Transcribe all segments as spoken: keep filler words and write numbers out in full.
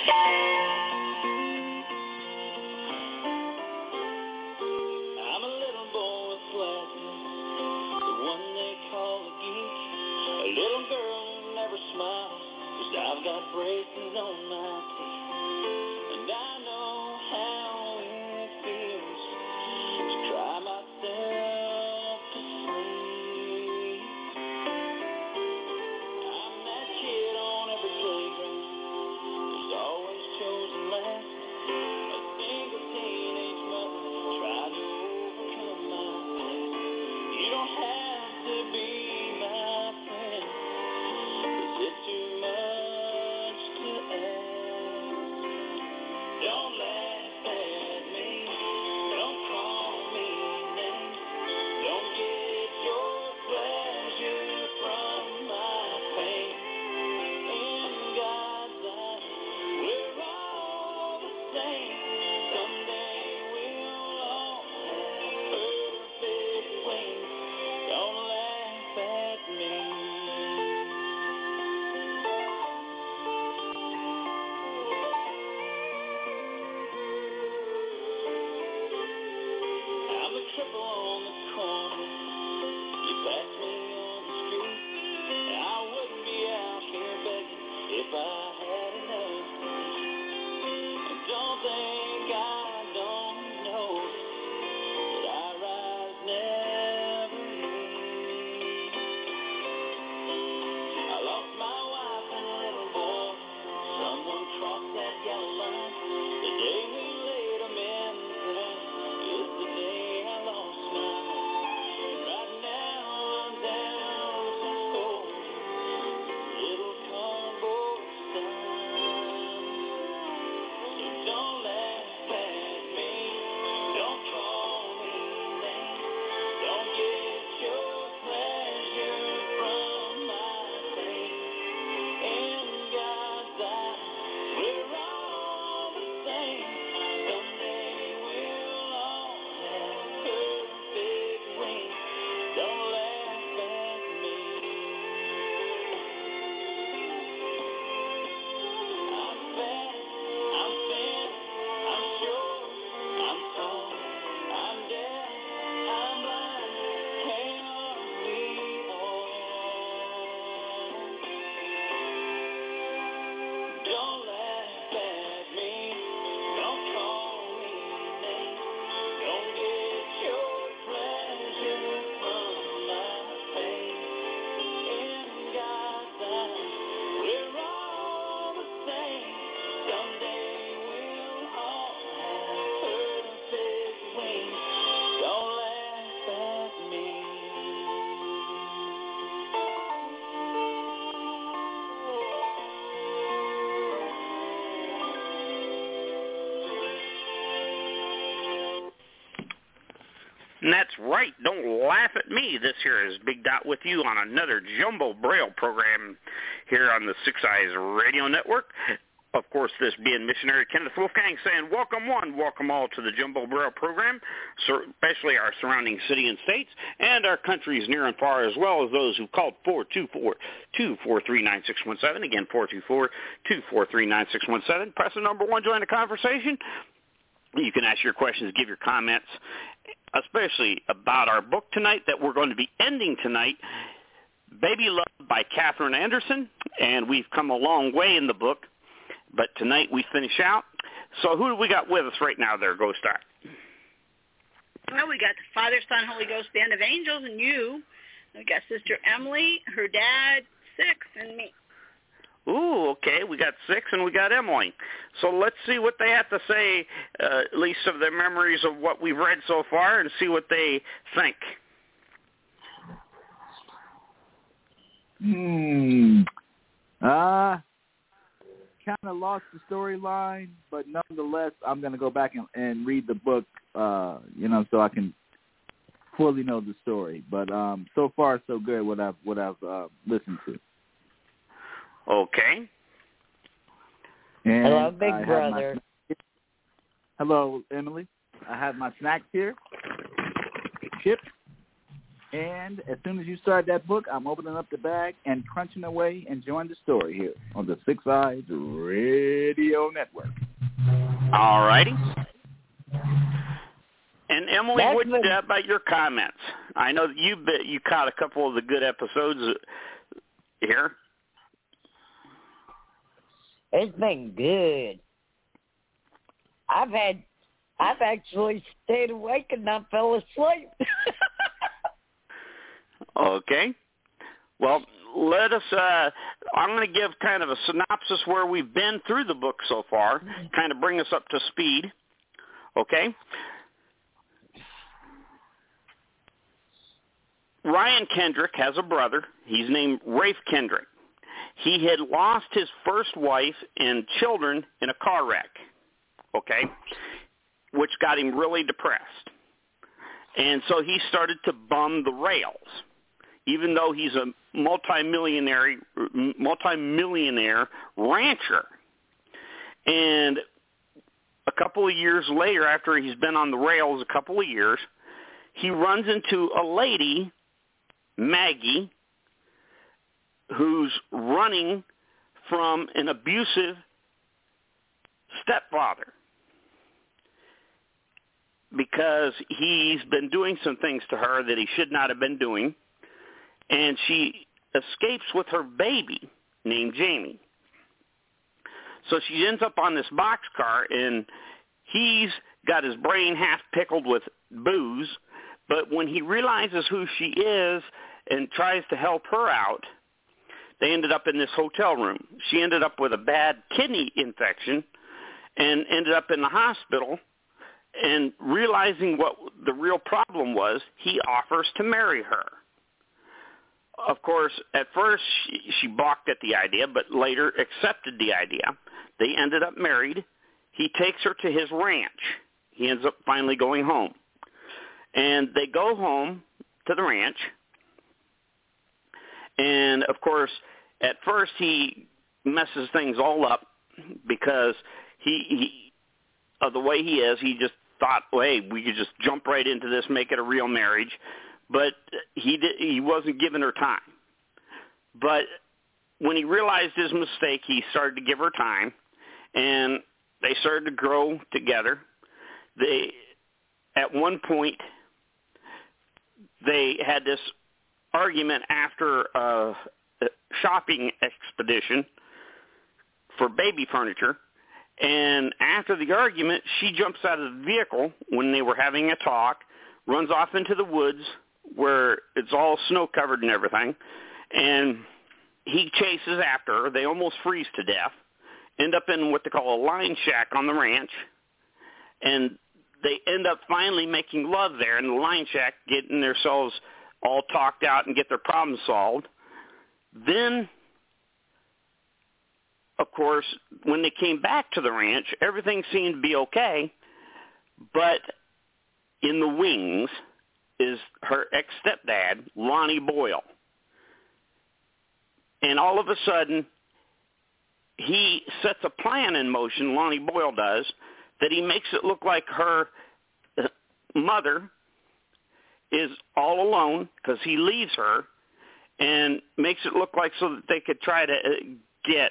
I'm a little boy with glasses, the one they call a geek, a little girl who never smiles, 'cause I've got braces on my teeth, and I know how it feels to cry myself to sleep. I'm that kid on every playground who's always chosen last, a single teenage mother trying to overcome my past. You don't have to be my friend, is it too much to ask? Don't laugh at me, don't call me names, don't get your pleasure from my pain. In God's eyes, we're all the same. Someday we'll all have perfect wings. Don't laugh at me. I'm a cripple on the corner. You pass me on the street, and I wouldn't be out here begging if I had enough to eat. And don't think I don't notice that our eyes never meet. I lost my wife and little boy. Someone crossed that yellow line. The day we laid 'em in the ground is the day I lost my home. And right now I'm down some stores, little cardboard signs. So don't laugh at me, don't call me names, don't get your pleasure from my pain. In God's eyes, we're all the same. Someday we'll all have perfect wings. Don't laugh at me. I'm fat, I'm thin, I'm short, I'm tall, I'm deaf, I'm blind, and aren't we all? Don't laugh at me, don't call me names, don't get your pleasure from my pain. In God's eyes, we're all the same. Someday we'll all have perfect wings. Don't laugh at me. And that's right. Don't laugh at me. This here is Big Dot with you on another Jumbo Braille program here on the Six Eyes Radio Network. Of course, this being missionary Kenneth Wolfgang saying, welcome one, welcome all to the Jumbo Braille program, so especially our surrounding city and states and our countries near and far, as well as those who called four two four, two four three, nine six one seven. Again, four two four, two four three, nine six one seven. Press the number one, join the conversation. You can ask your questions, give your comments, especially about our book tonight that we're going to be ending tonight, Baby Love by Catherine Anderson, and we've come a long way in the book, but tonight we finish out. So who do we got with us right now there, Ghost Star? Well, we got the Father, Son, Holy Ghost Band of Angels and you. We got Sister Emily, her dad, Six, and me. Ooh, okay, we got Six and we got Emily. So let's see what they have to say, uh, at least of their memories of what we've read so far, and see what they think. Hmm. Uh, kind of lost the storyline, but nonetheless, I'm going to go back and, and read the book, uh, you know, so I can fully know the story. But um, so far, so good what I've, what I've uh, listened to. Okay. And Hello, Big I Brother. Hello, Emily. I have my snacks here, chips, and as soon as you start that book, I'm opening up the bag and crunching away, enjoying the story here on the Six Eyes Radio Radio Network. All righty. And Emily, That's what been, uh, about your comments? I know that you you caught a couple of the good episodes here. It's been good. I've had, I've actually stayed awake and not fell asleep. Okay. Well, let us, uh, I'm going to give kind of a synopsis where we've been through the book so far, kind of bring us up to speed. Okay. Ryan Kendrick has a brother. He's named Rafe Kendrick. He had lost his first wife and children in a car wreck, okay, which got him really depressed. And so he started to bum the rails, even though he's a multimillionaire, multimillionaire rancher. And a couple of years later, after he's been on the rails a couple of years, he runs into a lady, Maggie, who's running from an abusive stepfather because he's been doing some things to her that he should not have been doing, and she escapes with her baby named Jamie. So she ends up on this boxcar, and he's got his brain half pickled with booze, but when he realizes who she is and tries to help her out, they ended up in this hotel room. She ended up with a bad kidney infection and ended up in the hospital, and realizing what the real problem was, he offers to marry her. Of course, at first she, she balked at the idea, but later accepted the idea. They ended up married. He takes her to his ranch. He ends up finally going home. And they go home to the ranch. And, of course, at first he messes things all up because he, he of the way he is, he just thought, well, hey, we could just jump right into this, make it a real marriage. But he did, he wasn't giving her time. But when he realized his mistake, he started to give her time, and they started to grow together. They, at one point, they had this argument after a shopping expedition for baby furniture, and after the argument, she jumps out of the vehicle when they were having a talk, runs off into the woods where it's all snow-covered and everything, and he chases after her. They almost freeze to death, end up in what they call a line shack on the ranch, and they end up finally making love there in the line shack, getting themselves all talked out and get their problems solved. Then, of course, when they came back to the ranch, everything seemed to be okay, but in the wings is her ex-stepdad, Lonnie Boyle. And all of a sudden, he sets a plan in motion, Lonnie Boyle does, that he makes it look like her mother is all alone because he leaves her, and makes it look like so that they could try to get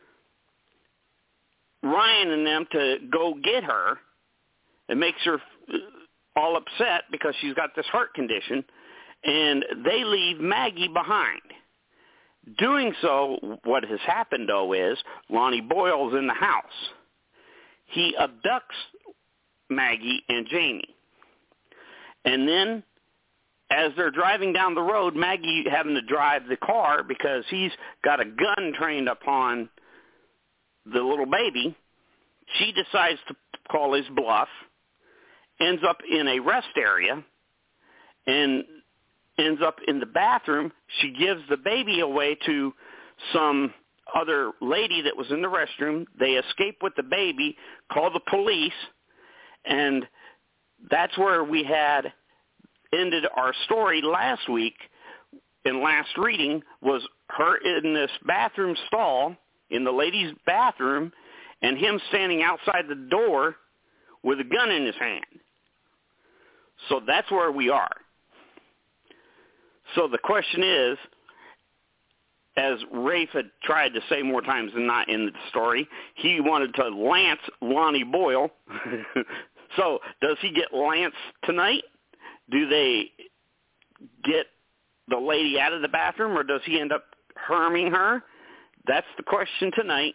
Ryan and them to go get her. It makes her all upset because she's got this heart condition, and they leave Maggie behind. Doing so, what has happened, though, is Lonnie Boyle's in the house. He abducts Maggie and Jamie. And then, as they're driving down the road, Maggie having to drive the car because he's got a gun trained upon the little baby, she decides to call his bluff, ends up in a rest area, and ends up in the bathroom. She gives the baby away to some other lady that was in the restroom. They escape with the baby, call the police, and that's where we had ended our story last week in last reading, was her in this bathroom stall in the lady's bathroom and him standing outside the door with a gun in his hand. So that's where we are. So the question is, as Rafe had tried to say more times than not in the story, he wanted to lance Lonnie Boyle. So does he get Lance tonight? Do they get the lady out of the bathroom, or does he end up harming her? That's the question tonight.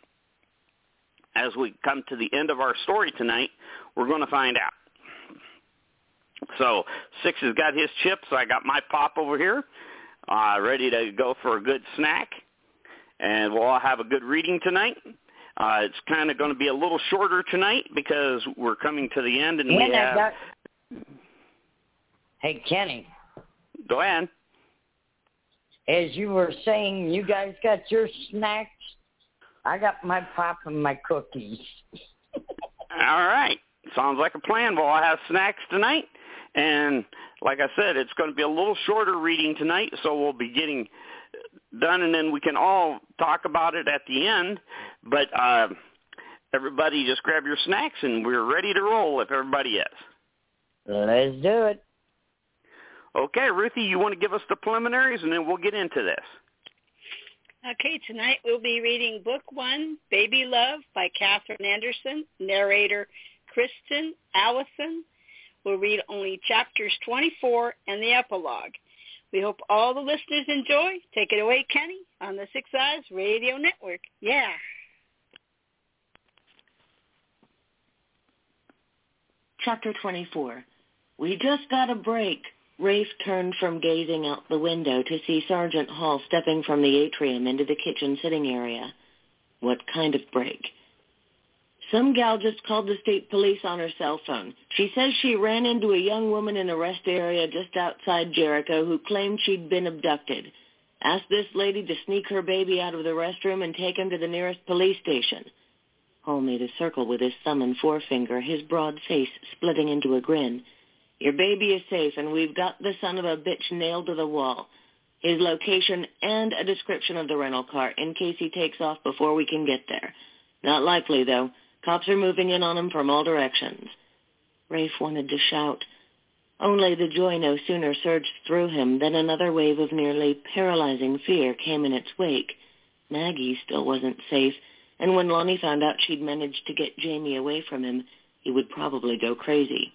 As we come to the end of our story tonight, we're going to find out. So Six has got his chips. I got my pop over here, uh, ready to go for a good snack. And we'll all have a good reading tonight. Uh, it's kind of going to be a little shorter tonight because we're coming to the end. And yeah, we have... got... Hey, Kenny. Go ahead. As you were saying, you guys got your snacks. I got my pop and my cookies. All right. Sounds like a plan. Well, I'll have snacks tonight. And like I said, it's going to be a little shorter reading tonight, so we'll be getting done, and then we can all talk about it at the end. But uh, everybody just grab your snacks, and we're ready to roll if everybody is. Let's do it. Okay, Ruthie, you want to give us the preliminaries, and then we'll get into this. Okay, tonight we'll be reading Book One, Baby Love by Catherine Anderson, narrator Kristen Allison. We'll read only chapters twenty-four and the epilogue. We hope all the listeners enjoy. Take it away, Kenny, on the Six Eyes Radio Network. Yeah. Chapter twenty-four. We just got a break. Rafe turned from gazing out the window to see Sergeant Hall stepping from the atrium into the kitchen sitting area. What kind of break? Some gal just called the state police on her cell phone. She says she ran into a young woman in a rest area just outside Jericho who claimed she'd been abducted. Asked this lady to sneak her baby out of the restroom and take him to the nearest police station. Hall made a circle with his thumb and forefinger, his broad face splitting into a grin. Your baby is safe, and we've got the son of a bitch nailed to the wall. His location and a description of the rental car in case he takes off before we can get there. Not likely, though. Cops are moving in on him from all directions. Rafe wanted to shout. Only the joy no sooner surged through him than another wave of nearly paralyzing fear came in its wake. Maggie still wasn't safe, and when Lonnie found out she'd managed to get Jamie away from him, he would probably go crazy.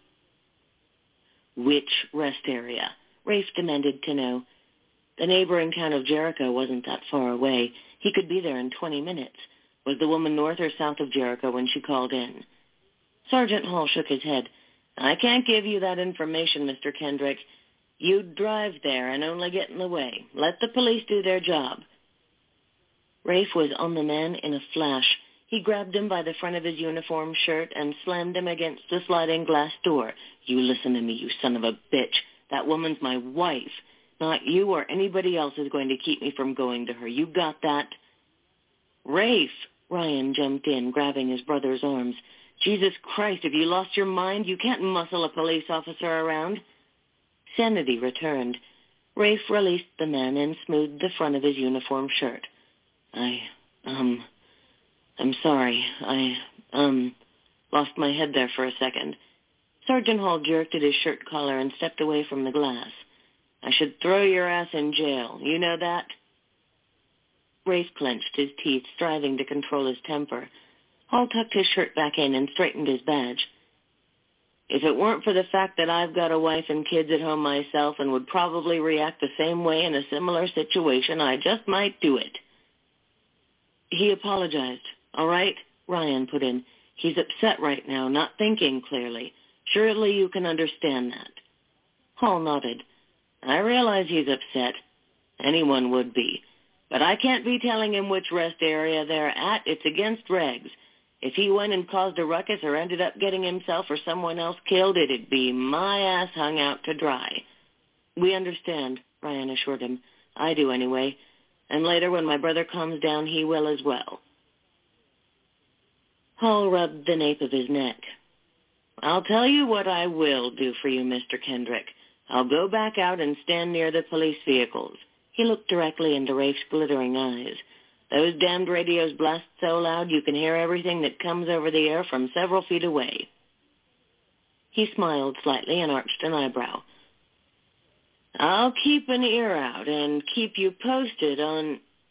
Which rest area? Rafe demanded to know. The neighboring town of Jericho wasn't that far away. He could be there in twenty minutes. Was the woman north or south of Jericho when she called in? Sergeant Hall shook his head. I can't give you that information, Mister Kendrick. You'd drive there and only get in the way. Let the police do their job. Rafe was on the man in a flash. He grabbed him by the front of his uniform shirt and slammed him against the sliding glass door. You listen to me, you son of a bitch. That woman's my wife. Not you or anybody else is going to keep me from going to her. You got that? Rafe, Ryan jumped in, grabbing his brother's arms. Jesus Christ, have you lost your mind? You can't muscle a police officer around. Sanity returned. Rafe released the man and smoothed the front of his uniform shirt. I, um... I'm sorry. I, um, lost my head there for a second. Sergeant Hall jerked at his shirt collar and stepped away from the glass. I should throw your ass in jail. You know that? Rafe clenched his teeth, striving to control his temper. Hall tucked his shirt back in and straightened his badge. If it weren't for the fact that I've got a wife and kids at home myself and would probably react the same way in a similar situation, I just might do it. He apologized. All right, Ryan put in. He's upset right now, not thinking clearly. Surely you can understand that. Hall nodded. I realize he's upset. Anyone would be. But I can't be telling him which rest area they're at. It's against regs. If he went and caused a ruckus or ended up getting himself or someone else killed, it'd be my ass hung out to dry. We understand, Ryan assured him. I do anyway. And later when my brother calms down, he will as well. Hall rubbed the nape of his neck. I'll tell you what I will do for you, Mister Kendrick. I'll go back out and stand near the police vehicles. He looked directly into Rafe's glittering eyes. Those damned radios blast so loud you can hear everything that comes over the air from several feet away. He smiled slightly and arched an eyebrow. I'll keep an ear out and keep you posted on...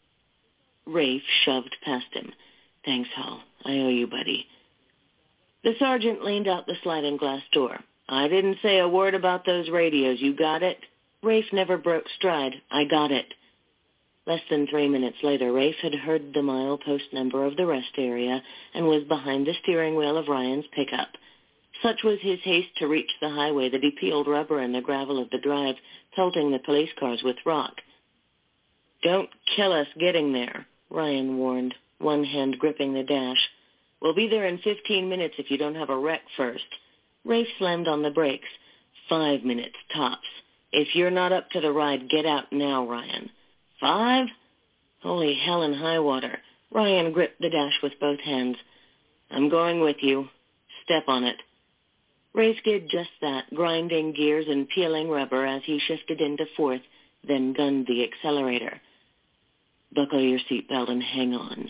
Rafe shoved past him. Thanks, Hall. I owe you, buddy. The sergeant leaned out the sliding glass door. I didn't say a word about those radios. You got it? Rafe never broke stride. I got it. Less than three minutes later, Rafe had heard the milepost number of the rest area and was behind the steering wheel of Ryan's pickup. Such was his haste to reach the highway that he peeled rubber in the gravel of the drive, pelting the police cars with rock. Don't kill us getting there, Ryan warned, one hand gripping the dash. We'll be there in fifteen minutes if you don't have a wreck first. Rafe slammed on the brakes. Five minutes, tops. If you're not up to the ride, get out now, Ryan. Five? Holy hell and high water. Ryan gripped the dash with both hands. I'm going with you. Step on it. Rafe did just that, grinding gears and peeling rubber as he shifted into fourth, then gunned the accelerator. Buckle your seatbelt and hang on.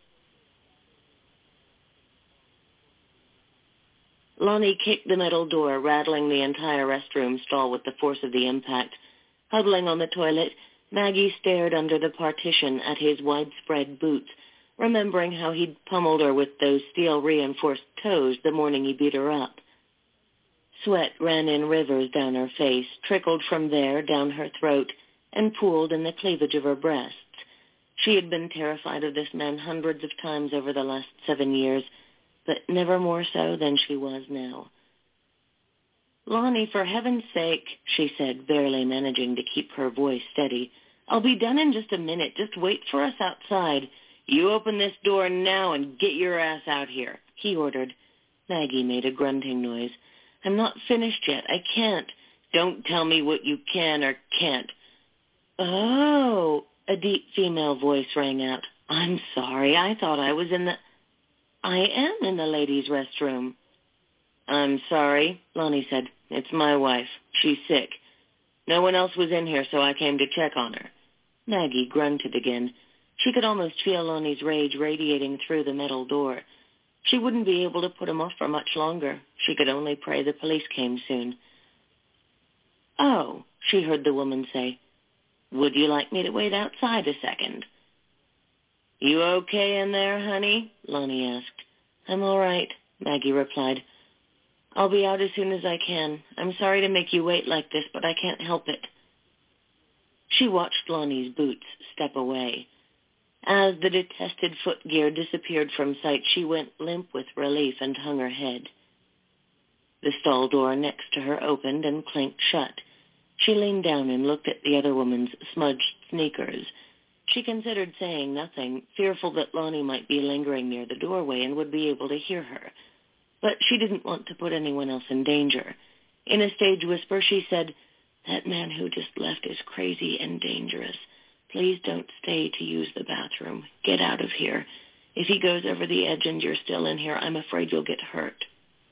Lonnie kicked the metal door, rattling the entire restroom stall with the force of the impact. Huddling on the toilet, Maggie stared under the partition at his widespread boots, remembering how he'd pummeled her with those steel-reinforced toes the morning he beat her up. Sweat ran in rivers down her face, trickled from there down her throat, and pooled in the cleavage of her breasts. She had been terrified of this man hundreds of times over the last seven years, but never more so than she was now. Lonnie, for heaven's sake, she said, barely managing to keep her voice steady. I'll be done in just a minute. Just wait for us outside. You open this door now and get your ass out here, he ordered. Maggie made a grunting noise. I'm not finished yet. I can't. Don't tell me what you can or can't. Oh, a deep female voice rang out. I'm sorry. I thought I was in the... I am in the ladies' restroom. I'm sorry, Lonnie said. It's my wife. She's sick. No one else was in here, so I came to check on her. Maggie grunted again. She could almost feel Lonnie's rage radiating through the metal door. She wouldn't be able to put him off for much longer. She could only pray the police came soon. Oh, she heard the woman say. Would you like me to wait outside a second? You okay in there, honey? Lonnie asked. I'm all right, Maggie replied. I'll be out as soon as I can. I'm sorry to make you wait like this, but I can't help it. She watched Lonnie's boots step away. As the detested footgear disappeared from sight, she went limp with relief and hung her head. The stall door next to her opened and clanked shut. She leaned down and looked at the other woman's smudged sneakers. She considered saying nothing, fearful that Lonnie might be lingering near the doorway and would be able to hear her. But she didn't want to put anyone else in danger. In a stage whisper, she said, That man who just left is crazy and dangerous. Please don't stay to use the bathroom. Get out of here. If he goes over the edge and you're still in here, I'm afraid you'll get hurt.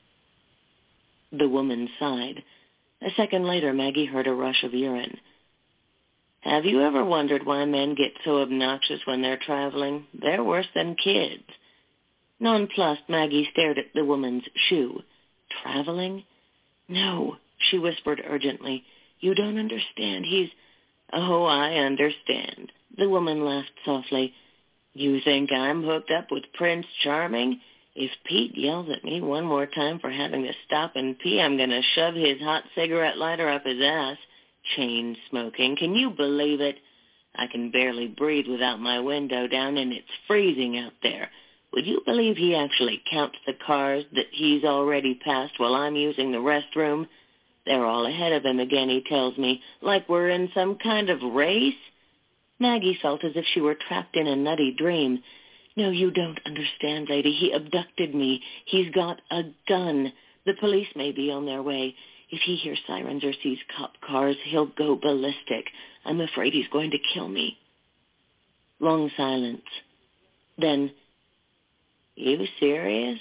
The woman sighed. A second later, Maggie heard a rush of urine. Have you ever wondered why men get so obnoxious when they're traveling? They're worse than kids. Nonplussed, Maggie stared at the woman's shoe. Traveling? No, she whispered urgently. You don't understand. He's... Oh, I understand. The woman laughed softly. You think I'm hooked up with Prince Charming? If Pete yells at me one more time for having to stop and pee, I'm going to shove his hot cigarette lighter up his ass. Chain smoking. Can you believe it? I can barely breathe without my window down, and it's freezing out there. Would you believe he actually counts the cars that he's already passed while I'm using the restroom? They're all ahead of him again, he tells me, like we're in some kind of race. Maggie felt as if she were trapped in a nutty dream. No, you don't understand, lady. He abducted me. He's got a gun. The police may be on their way. If he hears sirens or sees cop cars, he'll go ballistic. I'm afraid he's going to kill me. Long silence. Then, you serious?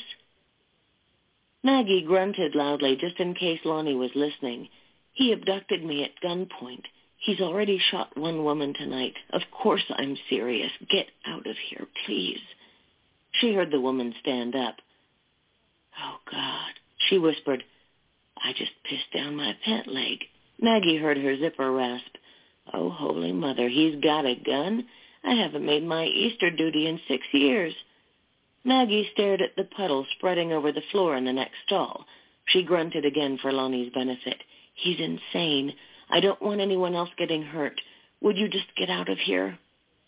Maggie grunted loudly just in case Lonnie was listening. He abducted me at gunpoint. He's already shot one woman tonight. Of course I'm serious. Get out of here, please. She heard the woman stand up. Oh, God, she whispered. I just pissed down my pant leg. Maggie heard her zipper rasp. Oh, Holy Mother, he's got a gun? I haven't made my Easter duty in six years. Maggie stared at the puddle spreading over the floor in the next stall. She grunted again for Lonnie's benefit. He's insane. I don't want anyone else getting hurt. Would you just get out of here?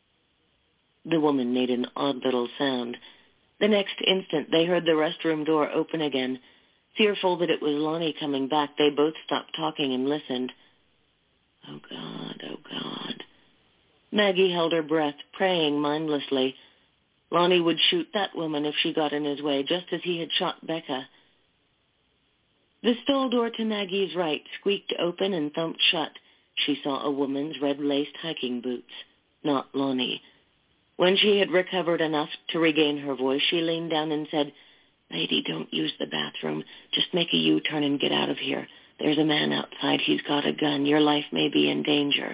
The woman made an odd little sound. The next instant, they heard the restroom door open again. Fearful that it was Lonnie coming back, they both stopped talking and listened. Oh, God, oh, God. Maggie held her breath, praying mindlessly. Lonnie would shoot that woman if she got in his way, just as he had shot Becca. The stall door to Maggie's right squeaked open and thumped shut. She saw a woman's red-laced hiking boots, not Lonnie. When she had recovered enough to regain her voice, she leaned down and said, Lady, don't use the bathroom. Just make a U-turn and get out of here. There's a man outside. He's got a gun. Your life may be in danger.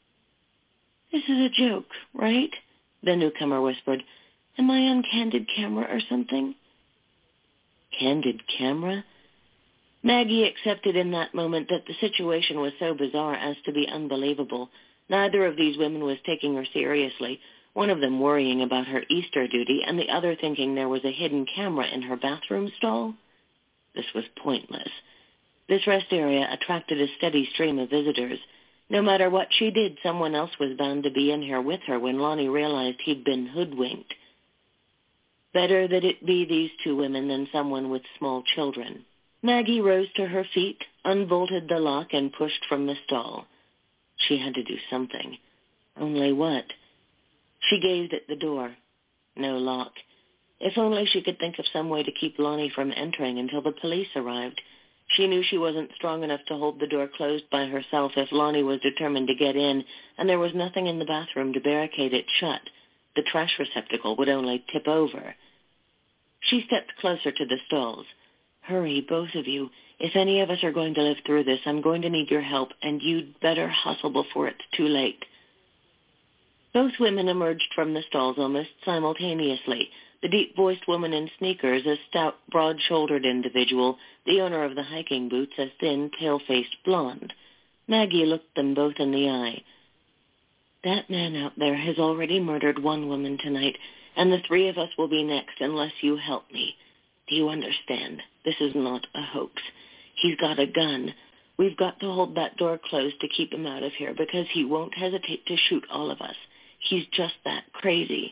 This is a joke, right? The newcomer whispered. Am I on Candid Camera or something? Candid Camera? Maggie accepted in that moment that the situation was so bizarre as to be unbelievable. Neither of these women was taking her seriously, one of them worrying about her Easter duty and the other thinking there was a hidden camera in her bathroom stall. This was pointless. This rest area attracted a steady stream of visitors. No matter what she did, someone else was bound to be in here with her when Lonnie realized he'd been hoodwinked. Better that it be these two women than someone with small children. Maggie rose to her feet, unbolted the lock, and pushed from the stall. She had to do something. Only what? She gazed at the door. No lock. If only she could think of some way to keep Lonnie from entering until the police arrived. She knew she wasn't strong enough to hold the door closed by herself if Lonnie was determined to get in, and there was nothing in the bathroom to barricade it shut. The trash receptacle would only tip over. She stepped closer to the stalls. Hurry, both of you. If any of us are going to live through this, I'm going to need your help, and you'd better hustle before it's too late. Both women emerged from the stalls almost simultaneously. The deep-voiced woman in sneakers, a stout, broad-shouldered individual, the owner of the hiking boots, a thin, pale-faced blonde. Maggie looked them both in the eye. That man out there has already murdered one woman tonight, and the three of us will be next unless you help me. Do you understand? This is not a hoax. He's got a gun. We've got to hold that door closed to keep him out of here because he won't hesitate to shoot all of us. He's just that crazy.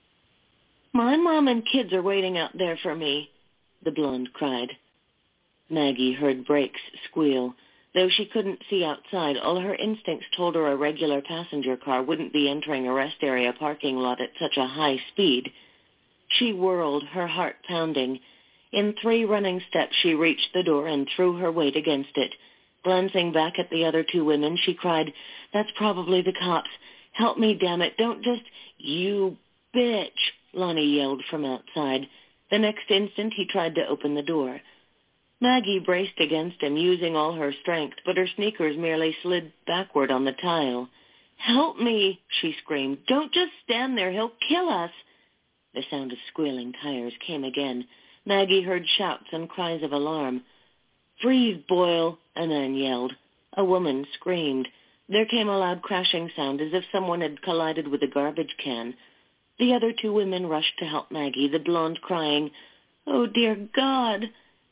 My mom and kids are waiting out there for me, the blonde cried. Maggie heard brakes squeal. Though she couldn't see outside, all her instincts told her a regular passenger car wouldn't be entering a rest area parking lot at such a high speed. She whirled, her heart pounding. In three running steps, she reached the door and threw her weight against it. Glancing back at the other two women, she cried, That's probably the cops. Help me, damn it. Don't just... You bitch, Lonnie yelled from outside. The next instant, he tried to open the door. Maggie braced against him, using all her strength, but her sneakers merely slid backward on the tile. Help me, she screamed. Don't just stand there. He'll kill us. The sound of squealing tires came again. Maggie heard shouts and cries of alarm. Freeze, Boyle, a man yelled. A woman screamed. There came a loud crashing sound as if someone had collided with a garbage can. The other two women rushed to help Maggie, the blonde crying, Oh, dear God!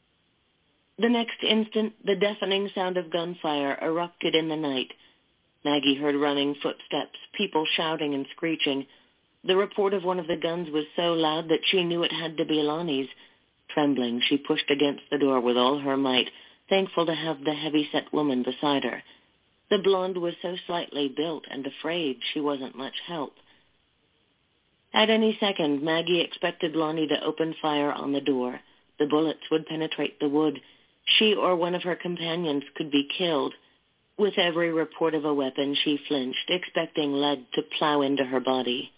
The next instant, the deafening sound of gunfire erupted in the night. Maggie heard running footsteps, people shouting and screeching. The report of one of the guns was so loud that she knew it had to be Lonnie's. Trembling, she pushed against the door with all her might, thankful to have the heavy-set woman beside her. The blonde was so slightly built and afraid she wasn't much help. At any second, Maggie expected Lonnie to open fire on the door. The bullets would penetrate the wood. She or one of her companions could be killed. With every report of a weapon, she flinched, expecting lead to plow into her body.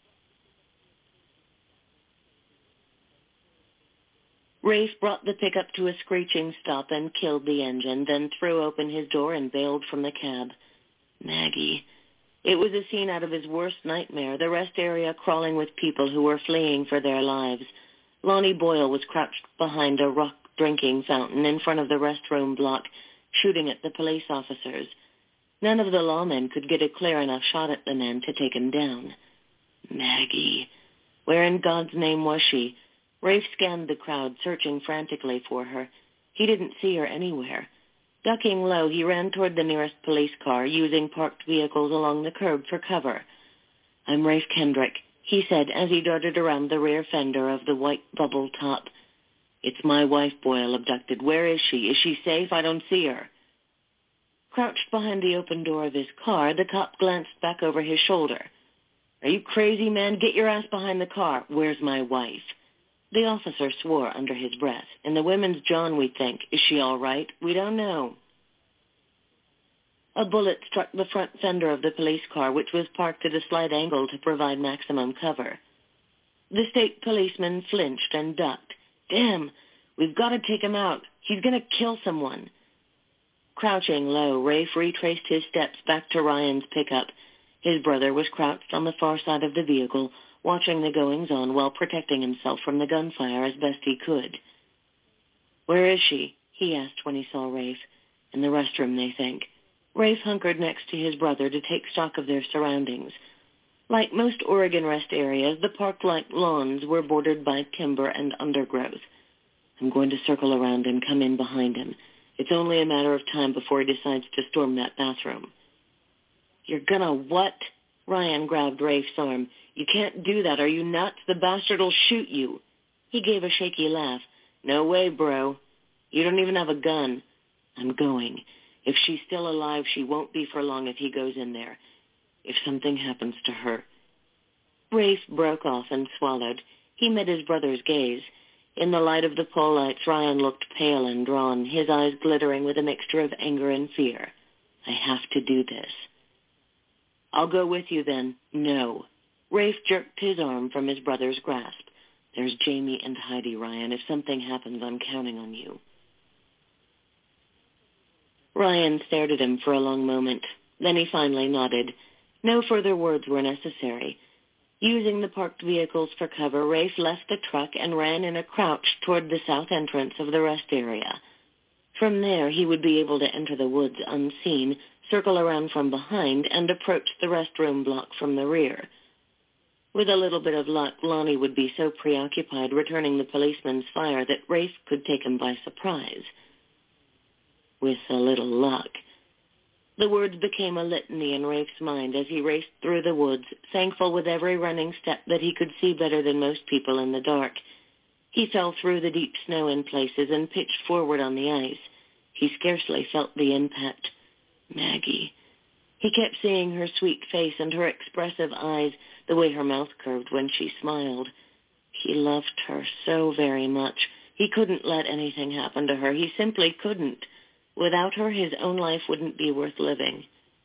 Rafe brought the pickup to a screeching stop and killed the engine, then threw open his door and bailed from the cab. Maggie. It was a scene out of his worst nightmare, the rest area crawling with people who were fleeing for their lives. Lonnie Boyle was crouched behind a rock drinking fountain in front of the restroom block, shooting at the police officers. None of the lawmen could get a clear enough shot at the man to take him down. Maggie. Where in God's name was she? Rafe scanned the crowd, searching frantically for her. He didn't see her anywhere. Ducking low, he ran toward the nearest police car, using parked vehicles along the curb for cover. "I'm Rafe Kendrick," he said as he darted around the rear fender of the white bubble top. "It's my wife Boyle abducted. Where is she? Is she safe? I don't see her." Crouched behind the open door of his car, the cop glanced back over his shoulder. "Are you crazy, man? Get your ass behind the car. Where's my wife?" The officer swore under his breath. "In the women's John, we think. Is she all right? We don't know." A bullet struck the front fender of the police car, which was parked at a slight angle to provide maximum cover. The state policeman flinched and ducked. "Damn, we've got to take him out. He's going to kill someone." Crouching low, Rafe retraced his steps back to Ryan's pickup. His brother was crouched on the far side of the vehicle, watching the goings-on while protecting himself from the gunfire as best he could. "Where is she?" he asked when he saw Rafe. "In the restroom, they think." Rafe hunkered next to his brother to take stock of their surroundings. Like most Oregon rest areas, the park-like lawns were bordered by timber and undergrowth. "I'm going to circle around and come in behind him. It's only a matter of time before he decides to storm that bathroom." "You're gonna what?" Ryan grabbed Rafe's arm. "You can't do that. Are you nuts? The bastard'll shoot you." He gave a shaky laugh. "No way, bro. You don't even have a gun." "I'm going. If she's still alive, she won't be for long if he goes in there. If something happens to her." Rafe broke off and swallowed. He met his brother's gaze. In the light of the pole lights, Ryan looked pale and drawn, his eyes glittering with a mixture of anger and fear. "I have to do this." "I'll go with you then." "No." Rafe jerked his arm from his brother's grasp. "There's Jamie and Heidi, Ryan. If something happens, I'm counting on you." Ryan stared at him for a long moment. Then he finally nodded. No further words were necessary. Using the parked vehicles for cover, Rafe left the truck and ran in a crouch toward the south entrance of the rest area. From there, he would be able to enter the woods unseen, circle around from behind, and approach the restroom block from the rear. With a little bit of luck, Lonnie would be so preoccupied returning the policeman's fire that Rafe could take him by surprise. With a little luck. The words became a litany in Rafe's mind as he raced through the woods, thankful with every running step that he could see better than most people in the dark. He fell through the deep snow in places and pitched forward on the ice. He scarcely felt the impact. Maggie. He kept seeing her sweet face and her expressive eyes, the way her mouth curved when she smiled. He loved her so very much. He couldn't let anything happen to her. He simply couldn't. Without her, his own life wouldn't be worth living.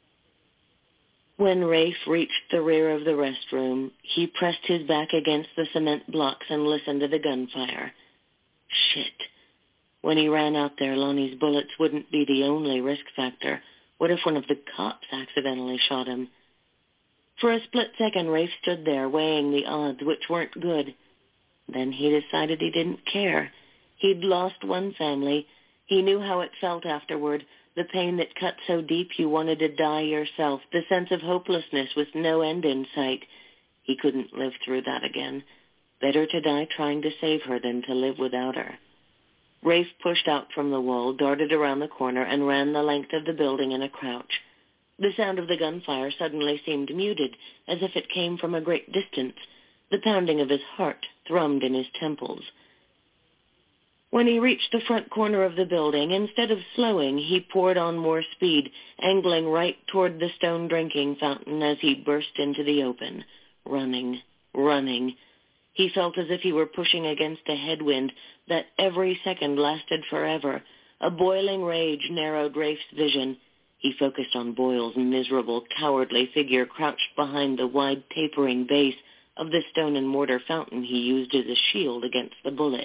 When Rafe reached the rear of the restroom, he pressed his back against the cement blocks and listened to the gunfire. Shit. When he ran out there, Lonnie's bullets wouldn't be the only risk factor. What if one of the cops accidentally shot him? For a split second, Rafe stood there, weighing the odds, which weren't good. Then he decided he didn't care. He'd lost one family. He knew how it felt afterward, the pain that cut so deep you wanted to die yourself, the sense of hopelessness with no end in sight. He couldn't live through that again. Better to die trying to save her than to live without her. Rafe pushed out from the wall, darted around the corner, and ran the length of the building in a crouch. The sound of the gunfire suddenly seemed muted, as if it came from a great distance. The pounding of his heart thrummed in his temples. When he reached the front corner of the building, instead of slowing, he poured on more speed, angling right toward the stone drinking fountain as he burst into the open. Running, running. He felt as if he were pushing against a headwind that every second lasted forever. A boiling rage narrowed Rafe's vision. He focused on Boyle's miserable, cowardly figure crouched behind the wide, tapering base of the stone and mortar fountain he used as a shield against the bullets.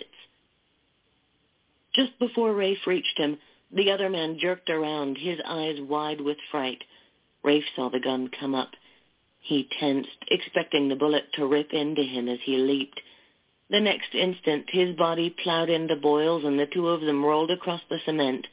Just before Rafe reached him, the other man jerked around, his eyes wide with fright. Rafe saw the gun come up. He tensed, expecting the bullet to rip into him as he leaped. The next instant, his body plowed into Boyle's, and the two of them rolled across the cement.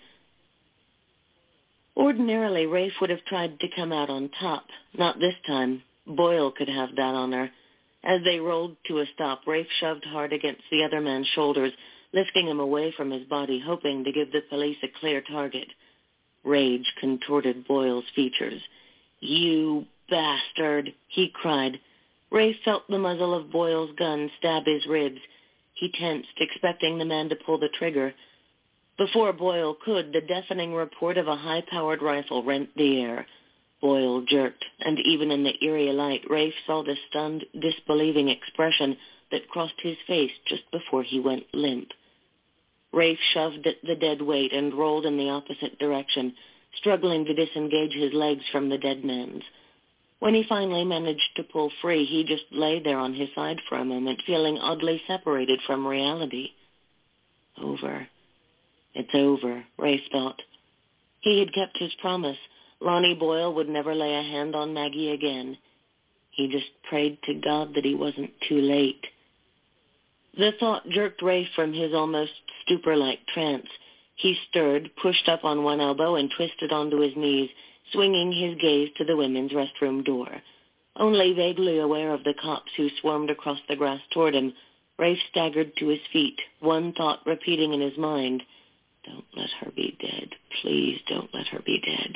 Ordinarily, Rafe would have tried to come out on top. Not this time. Boyle could have that honor. As they rolled to a stop, Rafe shoved hard against the other man's shoulders, lifting him away from his body, hoping to give the police a clear target. Rage contorted Boyle's features. "You bastard," he cried. Rafe felt the muzzle of Boyle's gun stab his ribs. He tensed, expecting the man to pull the trigger. Before Boyle could, the deafening report of a high-powered rifle rent the air. Boyle jerked, and even in the eerie light, Rafe saw the stunned, disbelieving expression that crossed his face just before he went limp. Rafe shoved at the dead weight and rolled in the opposite direction, struggling to disengage his legs from the dead man's. When he finally managed to pull free, he just lay there on his side for a moment, feeling oddly separated from reality. Over. It's over, Rafe thought. He had kept his promise. Lonnie Boyle would never lay a hand on Maggie again. He just prayed to God that he wasn't too late. The thought jerked Rafe from his almost stupor-like trance. He stirred, pushed up on one elbow, and twisted onto his knees, swinging his gaze to the women's restroom door. Only vaguely aware of the cops who swarmed across the grass toward him, Rafe staggered to his feet, one thought repeating in his mind, "Don't let her be dead. Please don't let her be dead."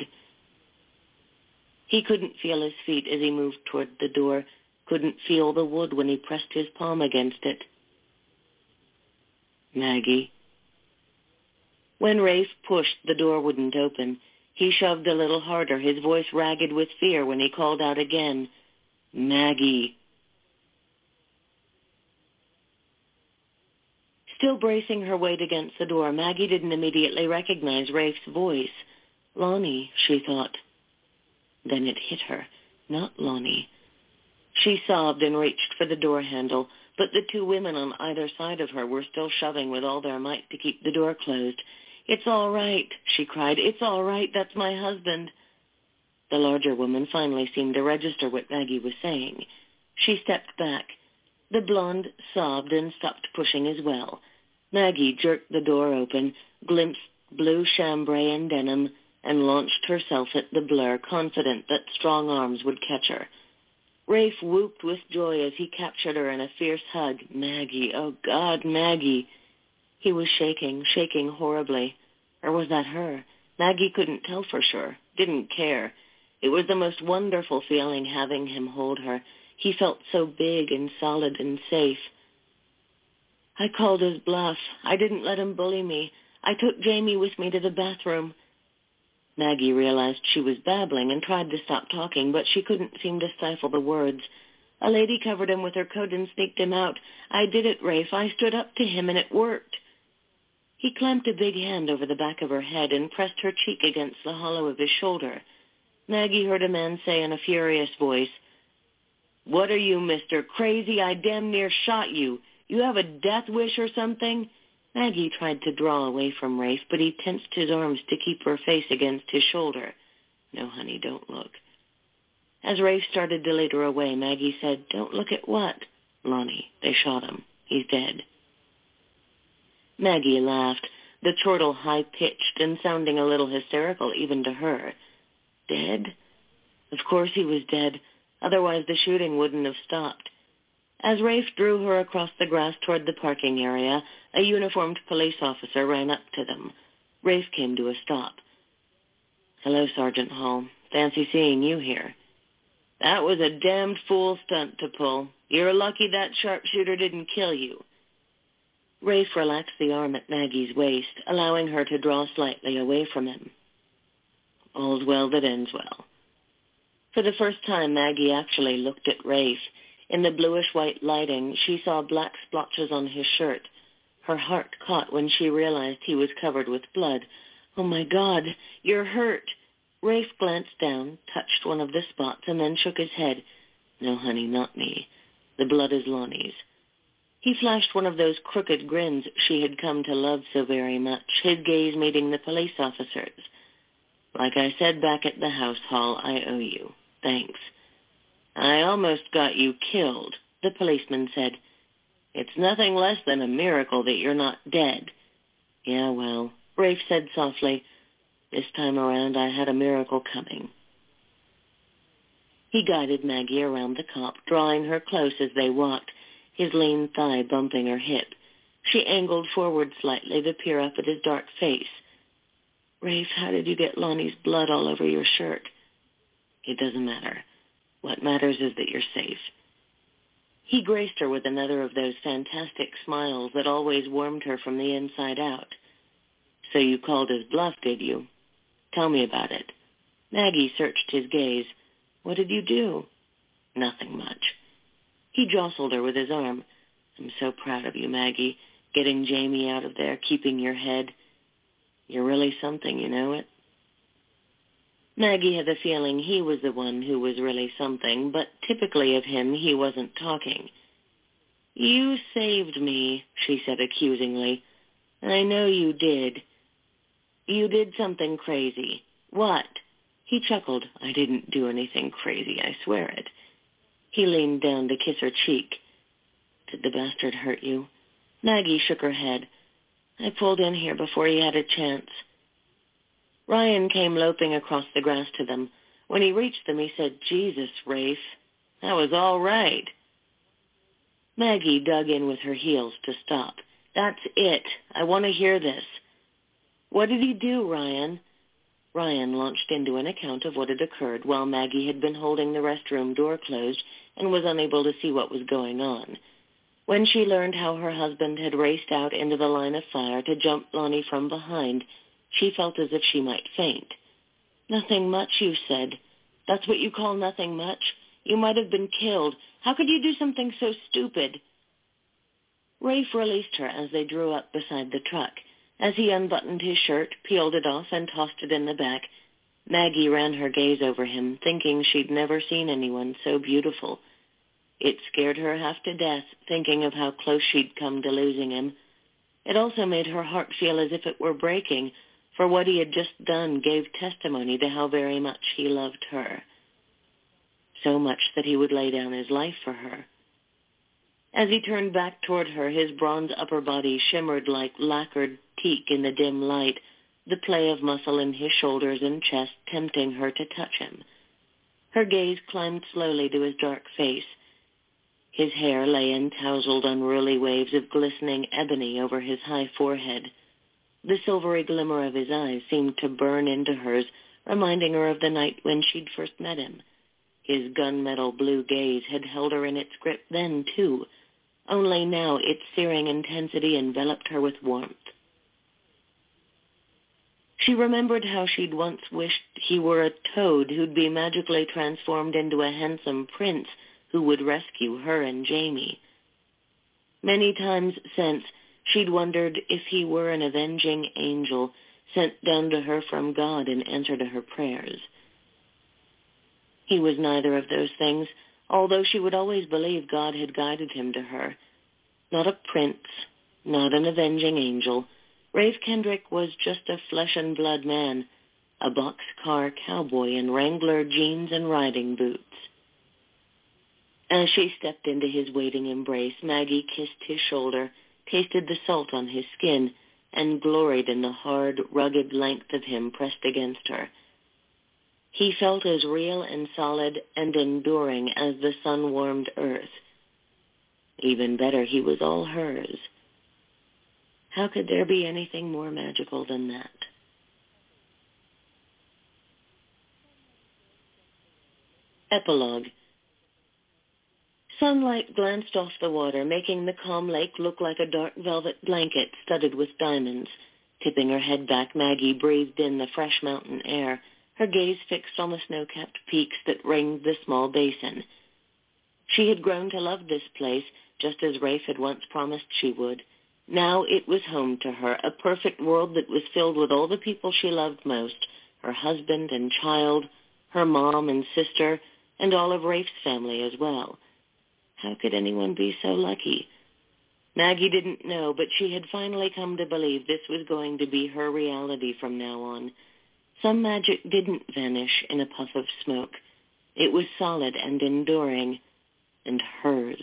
He couldn't feel his feet as he moved toward the door, couldn't feel the wood when he pressed his palm against it. Maggie. When Rafe pushed, the door wouldn't open. He shoved a little harder, his voice ragged with fear when he called out again, "Maggie." Still bracing her weight against the door, Maggie didn't immediately recognize Rafe's voice. Lonnie, she thought. Then it hit her. Not Lonnie. She sobbed and reached for the door handle, but the two women on either side of her were still shoving with all their might to keep the door closed. "It's all right," she cried. "It's all right. That's my husband." The larger woman finally seemed to register what Maggie was saying. She stepped back. The blonde sobbed and stopped pushing as well. Maggie jerked the door open, glimpsed blue chambray and denim, and launched herself at the blur, confident that strong arms would catch her. Rafe whooped with joy as he captured her in a fierce hug. Maggie, oh God, Maggie. He was shaking, shaking horribly. Or was that her? Maggie couldn't tell for sure, didn't care. It was the most wonderful feeling having him hold her. He felt so big and solid and safe. "I called his bluff. I didn't let him bully me. I took Jamie with me to the bathroom." Maggie realized she was babbling and tried to stop talking, but she couldn't seem to stifle the words. "A lady covered him with her coat and sneaked him out. I did it, Rafe. I stood up to him, and it worked." He clamped a big hand over the back of her head and pressed her cheek against the hollow of his shoulder. Maggie heard a man say in a furious voice, "What are you, Mister Crazy? I damn near shot you. You have a death wish or something?" Maggie tried to draw away from Rafe, but he tensed his arms to keep her face against his shoulder. "No, honey, don't look." As Rafe started to lead her away, Maggie said, "Don't look at what?" "Lonnie, they shot him. He's dead." Maggie laughed, the chortle high-pitched and sounding a little hysterical even to her. Dead? Of course he was dead. Otherwise the shooting wouldn't have stopped. As Rafe drew her across the grass toward the parking area, a uniformed police officer ran up to them. Rafe came to a stop. "Hello, Sergeant Hall. Fancy seeing you here." "That was a damned fool stunt to pull. You're lucky that sharpshooter didn't kill you." Rafe relaxed the arm at Maggie's waist, allowing her to draw slightly away from him. "All's well that ends well." For the first time, Maggie actually looked at Rafe. In the bluish-white lighting, she saw black splotches on his shirt. Her heart caught when she realized he was covered with blood. "Oh, my God, you're hurt." Rafe glanced down, touched one of the spots, and then shook his head. "No, honey, not me. The blood is Lonnie's." He flashed one of those crooked grins she had come to love so very much, his gaze meeting the police officer's. "Like I said back at the house, Hall, I owe you. Thanks." "I almost got you killed," the policeman said. "It's nothing less than a miracle that you're not dead." "Yeah, well," Rafe said softly, "this time around I had a miracle coming." He guided Maggie around the cop, drawing her close as they walked, his lean thigh bumping her hip. She angled forward slightly to peer up at his dark face. "Rafe, how did you get Lonnie's blood all over your shirt?" "It doesn't matter. What matters is that you're safe." He graced her with another of those fantastic smiles that always warmed her from the inside out. "So you called his bluff, did you? Tell me about it." Maggie searched his gaze. "What did you do?" "Nothing much." He jostled her with his arm. "I'm so proud of you, Maggie, getting Jamie out of there, keeping your head. You're really something, you know it?" Maggie had the feeling he was the one who was really something, but typically of him he wasn't talking. "You saved me," she said accusingly. "I know you did. You did something crazy. What?" He chuckled. "I didn't do anything crazy, I swear it." He leaned down to kiss her cheek. "Did the bastard hurt you?" Maggie shook her head. "I pulled in here before he had a chance." Ryan came loping across the grass to them. When he reached them, he said, "Jesus, Rafe, that was all right." Maggie dug in with her heels to stop. "That's it. I want to hear this." "What did he do, Ryan?" Ryan launched into an account of what had occurred while Maggie had been holding the restroom door closed and was unable to see what was going on. When she learned how her husband had raced out into the line of fire to jump Lonnie from behind, she felt as if she might faint. "Nothing much, you said. That's what you call nothing much? You might have been killed. How could you do something so stupid?" Rafe released her as they drew up beside the truck. As he unbuttoned his shirt, peeled it off, and tossed it in the back, Maggie ran her gaze over him, thinking she'd never seen anyone so beautiful. It scared her half to death, thinking of how close she'd come to losing him. It also made her heart feel as if it were breaking, for what he had just done gave testimony to how very much he loved her. So much that he would lay down his life for her. As he turned back toward her, his bronze upper body shimmered like lacquered teak in the dim light, the play of muscle in his shoulders and chest tempting her to touch him. Her gaze climbed slowly to his dark face. His hair lay in tousled, unruly waves of glistening ebony over his high forehead. The silvery glimmer of his eyes seemed to burn into hers, reminding her of the night when she'd first met him. His gunmetal blue gaze had held her in its grip then, too, only now its searing intensity enveloped her with warmth. She remembered how she'd once wished he were a toad who'd be magically transformed into a handsome prince who would rescue her and Jamie. Many times since, she'd wondered if he were an avenging angel sent down to her from God in answer to her prayers. He was neither of those things, although she would always believe God had guided him to her. Not a prince, not an avenging angel. Rafe Kendrick was just a flesh-and-blood man, a boxcar cowboy in Wrangler jeans and riding boots. As she stepped into his waiting embrace, Maggie kissed his shoulder, tasted the salt on his skin, and gloried in the hard, rugged length of him pressed against her. He felt as real and solid and enduring as the sun-warmed earth. Even better, he was all hers. How could there be anything more magical than that? Epilogue. Sunlight glanced off the water, making the calm lake look like a dark velvet blanket studded with diamonds. Tipping her head back, Maggie breathed in the fresh mountain air, her gaze fixed on the snow-capped peaks that ringed the small basin. She had grown to love this place, just as Rafe had once promised she would. Now it was home to her, a perfect world that was filled with all the people she loved most, her husband and child, her mom and sister, and all of Rafe's family as well. How could anyone be so lucky? Maggie didn't know, but she had finally come to believe this was going to be her reality from now on. Some magic didn't vanish in a puff of smoke. It was solid and enduring, and hers.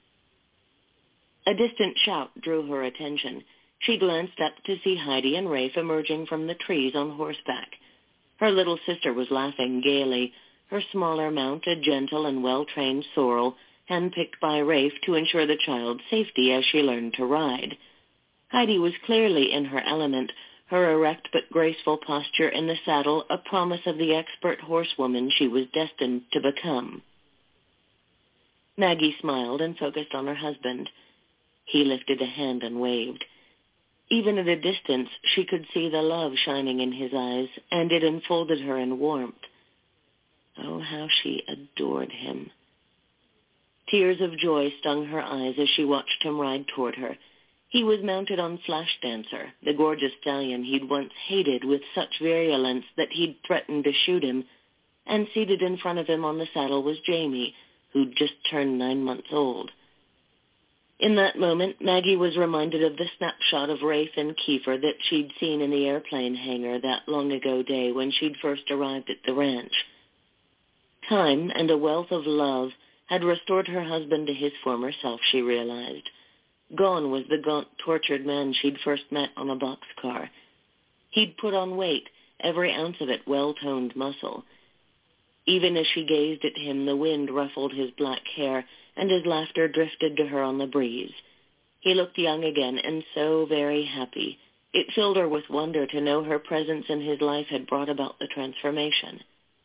A distant shout drew her attention. She glanced up to see Heidi and Rafe emerging from the trees on horseback. Her little sister was laughing gaily, her smaller mount a gentle and well-trained sorrel, handpicked by Rafe to ensure the child's safety as she learned to ride. Heidi was clearly in her element, her erect but graceful posture in the saddle a promise of the expert horsewoman she was destined to become. Maggie smiled and focused on her husband. He lifted a hand and waved. Even at a distance, she could see the love shining in his eyes, and it enfolded her in warmth. Oh, how she adored him. Tears of joy stung her eyes as she watched him ride toward her. He was mounted on Flash Dancer, the gorgeous stallion he'd once hated with such virulence that he'd threatened to shoot him, and seated in front of him on the saddle was Jamie, who'd just turned nine months old. In that moment, Maggie was reminded of the snapshot of Rafe and Kiefer that she'd seen in the airplane hangar that long-ago day when she'd first arrived at the ranch. Time and a wealth of love had restored her husband to his former self, she realized. Gone was the gaunt, tortured man she'd first met on a boxcar. He'd put on weight, every ounce of it well-toned muscle. Even as she gazed at him, the wind ruffled his black hair, and his laughter drifted to her on the breeze. He looked young again, and so very happy. It filled her with wonder to know her presence in his life had brought about the transformation.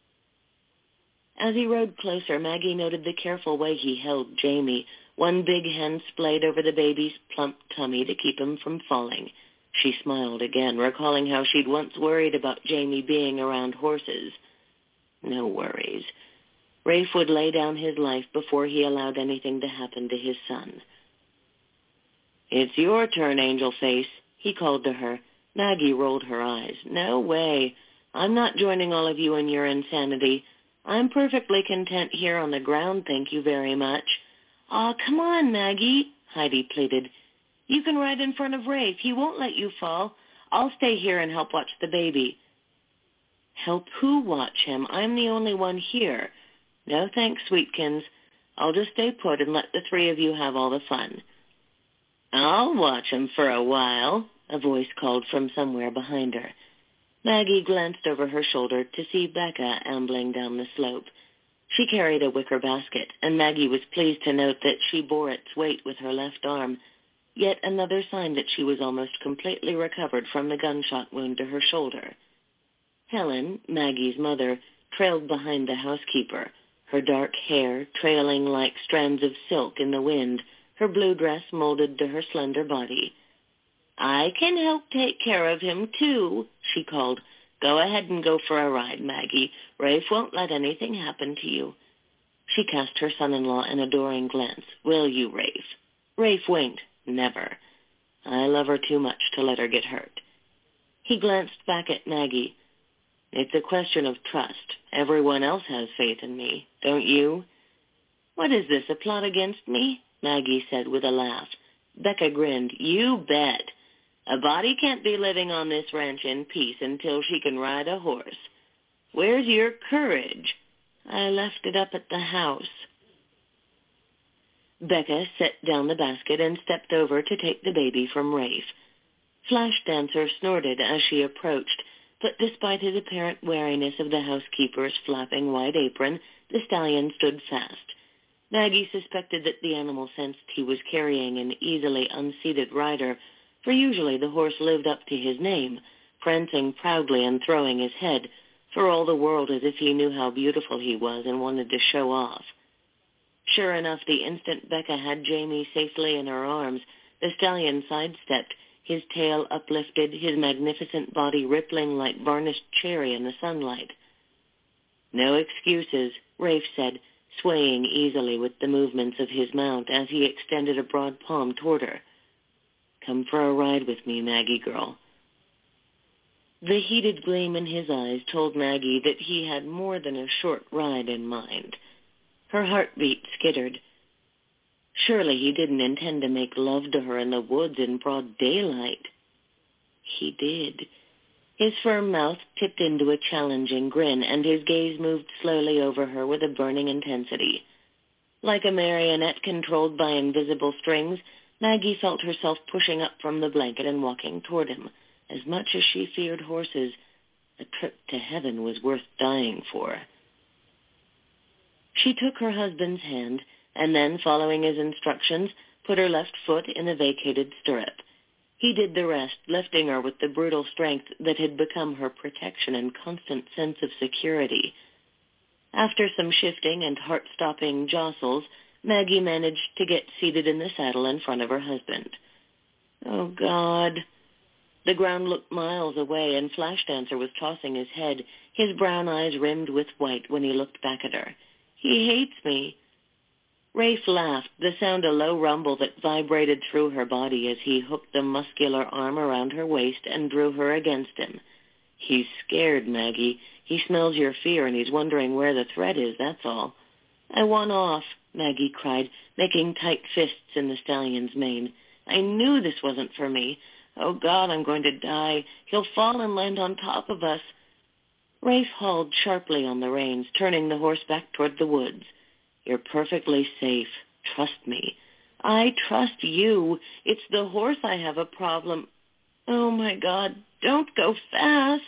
As he rode closer, Maggie noted the careful way he held Jamie, one big hand splayed over the baby's plump tummy to keep him from falling. She smiled again, recalling how she'd once worried about Jamie being around horses. No worries. Rafe would lay down his life before he allowed anything to happen to his son. "It's your turn, Angel Face," he called to her. Maggie rolled her eyes. "No way. I'm not joining all of you in your insanity. I'm perfectly content here on the ground, thank you very much." "Aw, come on, Maggie," Heidi pleaded. "You can ride in front of Rafe. He won't let you fall. I'll stay here and help watch the baby." "Help who watch him? I'm the only one here." "No thanks, Sweetkins. I'll just stay put and let the three of you have all the fun." "I'll watch him for a while," a voice called from somewhere behind her. Maggie glanced over her shoulder to see Becca ambling down the slope. She carried a wicker basket, and Maggie was pleased to note that she bore its weight with her left arm, yet another sign that she was almost completely recovered from the gunshot wound to her shoulder. Helen, Maggie's mother, trailed behind the housekeeper, her dark hair trailing like strands of silk in the wind, her blue dress molded to her slender body. "I can help take care of him, too," she called. "Go ahead and go for a ride, Maggie. Rafe won't let anything happen to you." She cast her son-in-law an adoring glance. "Will you, Rafe?" Rafe winked. "Never. I love her too much to let her get hurt." He glanced back at Maggie. "It's a question of trust. Everyone else has faith in me. Don't you?" "What is this, a plot against me?" Maggie said with a laugh. Becca grinned. "You bet. A body can't be living on this ranch in peace until she can ride a horse. Where's your courage?" "I left it up at the house." Becca set down the basket and stepped over to take the baby from Rafe. Flash Dancer snorted as she approached, but despite his apparent wariness of the housekeeper's flapping white apron, the stallion stood fast. Maggie suspected that the animal sensed he was carrying an easily unseated rider, for usually the horse lived up to his name, prancing proudly and throwing his head, for all the world as if he knew how beautiful he was and wanted to show off. Sure enough, the instant Becca had Jamie safely in her arms, the stallion sidestepped, his tail uplifted, his magnificent body rippling like varnished cherry in the sunlight. "No excuses," Rafe said, swaying easily with the movements of his mount as he extended a broad palm toward her. "Come for a ride with me, Maggie girl." The heated gleam in his eyes told Maggie that he had more than a short ride in mind. Her heartbeat skittered. Surely he didn't intend to make love to her in the woods in broad daylight. He did. His firm mouth tipped into a challenging grin, and his gaze moved slowly over her with a burning intensity. Like a marionette controlled by invisible strings, Maggie felt herself pushing up from the blanket and walking toward him. As much as she feared horses, a trip to heaven was worth dying for. She took her husband's hand and then, following his instructions, put her left foot in the vacated stirrup. He did the rest, lifting her with the brutal strength that had become her protection and constant sense of security. After some shifting and heart-stopping jostles, Maggie managed to get seated in the saddle in front of her husband. Oh, God. The ground looked miles away, and Flashdancer was tossing his head, his brown eyes rimmed with white when he looked back at her. He hates me. Rafe laughed, the sound a low rumble that vibrated through her body as he hooked a muscular arm around her waist and drew her against him. He's scared, Maggie. He smells your fear, and he's wondering where the threat is, that's all. I want off, Maggie cried, making tight fists in the stallion's mane. I knew this wasn't for me. Oh, God, I'm going to die. He'll fall and land on top of us. Rafe hauled sharply on the reins, turning the horse back toward the woods. You're perfectly safe. Trust me. I trust you. It's the horse I have a problem. Oh, my God, don't go fast.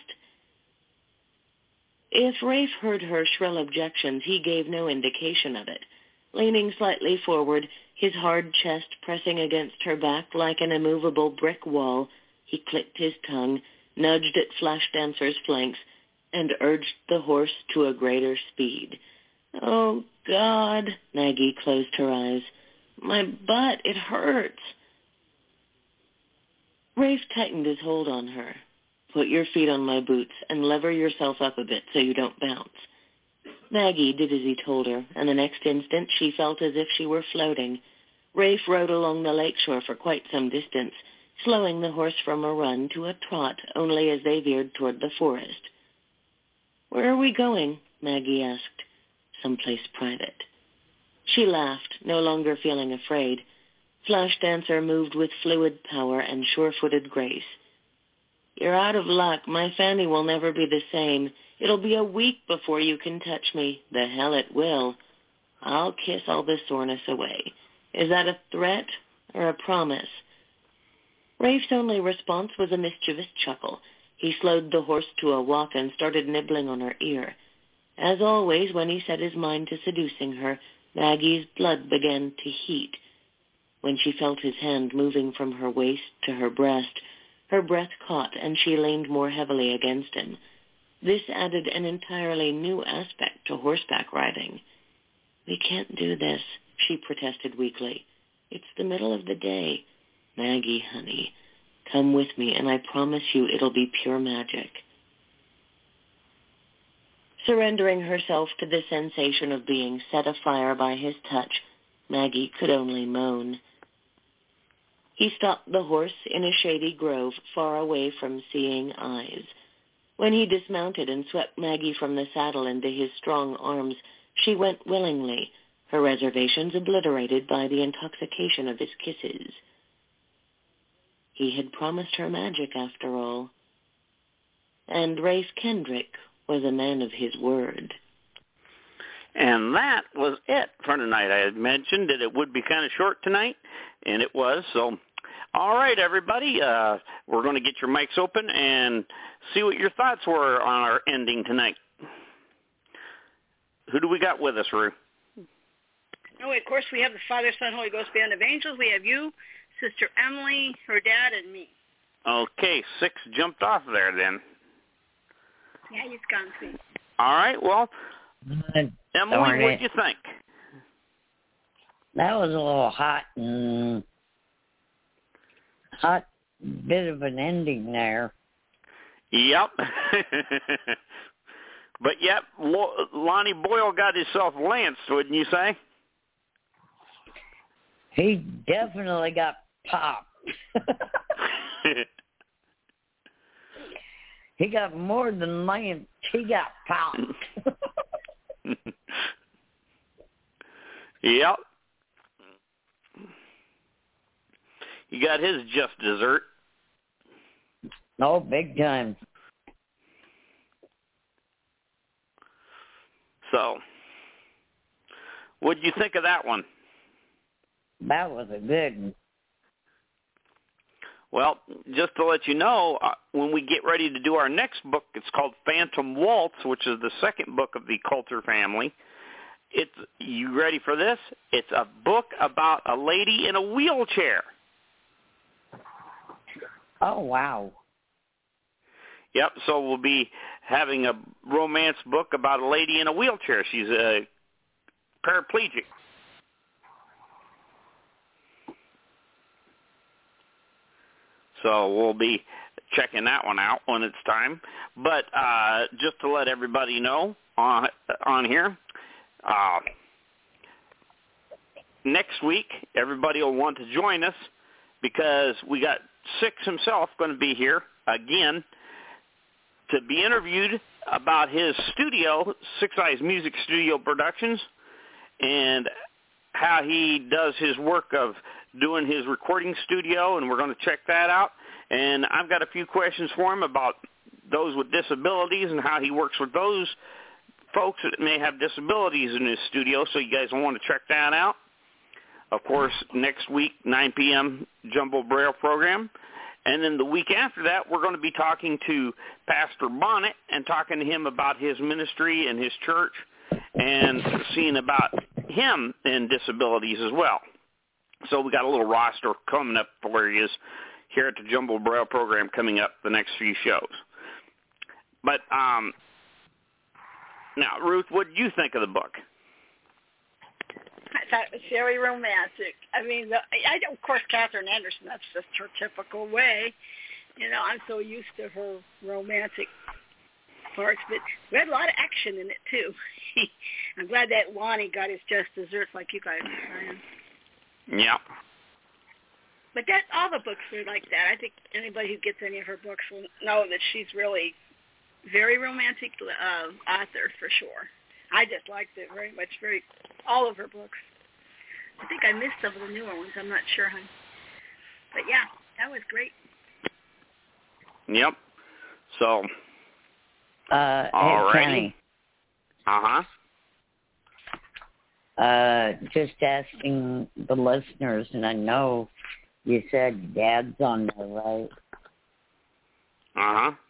If Rafe heard her shrill objections, he gave no indication of it. Leaning slightly forward, his hard chest pressing against her back like an immovable brick wall, he clicked his tongue, nudged at Flashdancer's flanks, and urged the horse to a greater speed. Oh, God, Maggie closed her eyes. My butt, it hurts. Rafe tightened his hold on her. Put your feet on my boots and lever yourself up a bit so you don't bounce. Maggie did as he told her, and the next instant she felt as if she were floating. Rafe rode along the lakeshore for quite some distance, slowing the horse from a run to a trot only as they veered toward the forest. Where are we going? Maggie asked. Someplace private. She laughed, no longer feeling afraid. Flashdancer moved with fluid power and sure-footed grace. You're out of luck. My Fanny will never be the same. It'll be a week before you can touch me. The hell it will. I'll kiss all the soreness away. Is that a threat or a promise? Rafe's only response was a mischievous chuckle. He slowed the horse to a walk and started nibbling on her ear. As always, when he set his mind to seducing her, Maggie's blood began to heat. When she felt his hand moving from her waist to her breast, her breath caught and she leaned more heavily against him. This added an entirely new aspect to horseback riding. We can't do this, she protested weakly. It's the middle of the day. Maggie, honey, come with me and I promise you it'll be pure magic. Surrendering herself to the sensation of being set afire by his touch, Maggie could only moan. He stopped the horse in a shady grove far away from seeing eyes. When he dismounted and swept Maggie from the saddle into his strong arms, she went willingly, her reservations obliterated by the intoxication of his kisses. He had promised her magic after all. And Rafe Kendrick was a man of his word. And that was it for tonight. I had mentioned that it would be kind of short tonight, and it was. So, all right, everybody, uh, we're going to get your mics open and see what your thoughts were on our ending tonight. Who do we got with us, Rue? Oh, of course, we have the Father, Son, Holy Ghost Band of Angels. We have you, Sister Emily, her dad, and me. Okay, six jumped off there then. Yeah, he's gone, sweet. All right, well, Emily, what'd you think? That was a little hot and hot bit of an ending there. Yep. But yep, Lonnie Boyle got himself lanced, wouldn't you say? He definitely got popped. He got more than lanced. He got popped. Yep. He got his just dessert. Oh, big time. So, what'd you think of that one? That was a good one. Well, just to let you know, uh, when we get ready to do our next book, it's called Phantom Waltz, which is the second book of the Coulter family. it's, you ready for this? It's a book about a lady in a wheelchair. Oh, wow. Yep, so we'll be having a romance book about a lady in a wheelchair. She's a paraplegic. So we'll be checking that one out when it's time. But uh, just to let everybody know on, on here, uh, next week everybody will want to join us because we got Six himself going to be here again to be interviewed about his studio, Six Eyes Music Studio Productions, and how he does his work of doing his recording studio, and we're going to check that out. And I've got a few questions for him about those with disabilities and how he works with those folks that may have disabilities in his studio, so you guys will want to check that out. Of course, next week, nine p.m., Jumbo Braille program. And then the week after that, we're going to be talking to Pastor Bonnet and talking to him about his ministry and his church and seeing about him and disabilities as well. So we got a little roster coming up for you here at the Jumbo Braille program coming up the next few shows. But um, now, Ruth, what did you think of the book? I thought it was very romantic. I mean, the, I of course, Catherine Anderson, that's just her typical way. You know, I'm so used to her romantic parts, but we had a lot of action in it, too. I'm glad that Lonnie got his just desserts like you guys are saying. Yeah. But that all the books are like that. I think anybody who gets any of her books will know that she's really very romantic uh, author for sure. I just liked it very much, very all of her books. I think I missed some of the newer ones. I'm not sure, hon. But, yeah, that was great. Yep. So, Uh, all hey, right. Kenny. Uh-huh. Uh, just asking the listeners, and I know you said Dad's on there, right? Uh-huh.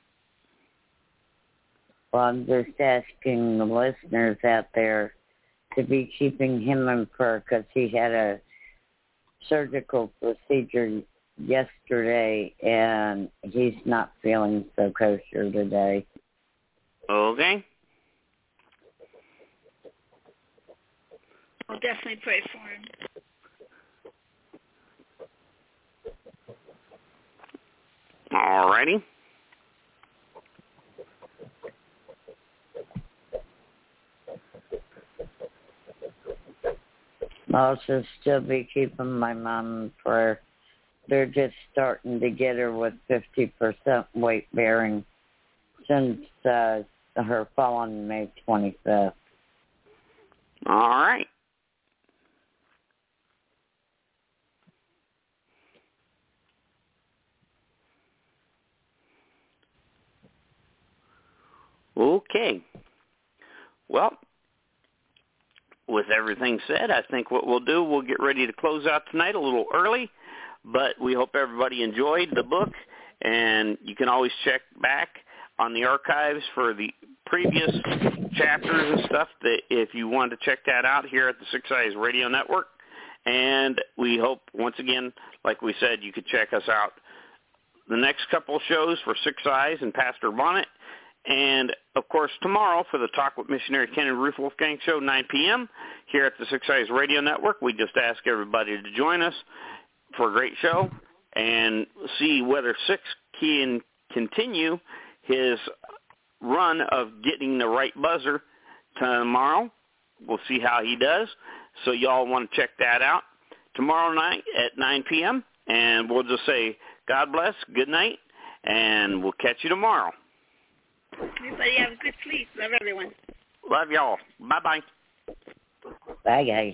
Well, I'm just asking the listeners out there to be keeping him in prayer because he had a surgical procedure yesterday, and he's not feeling so kosher today. Okay. I'll definitely pray for him. All righty. I'll just still be keeping my mom in prayer. They're just starting to get her with fifty percent weight bearing since uh, her fall on May twenty-fifth. All right. Okay. Well, with everything said, I think what we'll do, we'll get ready to close out tonight a little early, but we hope everybody enjoyed the book, and you can always check back on the archives for the previous chapters and stuff that if you want to check that out here at the Six Eyes Radio Network. And we hope, once again, like we said, you could check us out the next couple of shows for Six Eyes and Pastor Bonnet. And, of course, tomorrow for the Talk with Missionary Ken and Ruth Wolfgang show, nine p.m. here at the Six Eyes Radio Network. We just ask everybody to join us for a great show and see whether Six can continue his run of getting the right buzzer tomorrow. We'll see how he does. So y'all want to check that out tomorrow night at nine p.m. And we'll just say God bless, good night, and we'll catch you tomorrow. Everybody have a good sleep. Love everyone. Love y'all. Bye-bye. Bye, guys.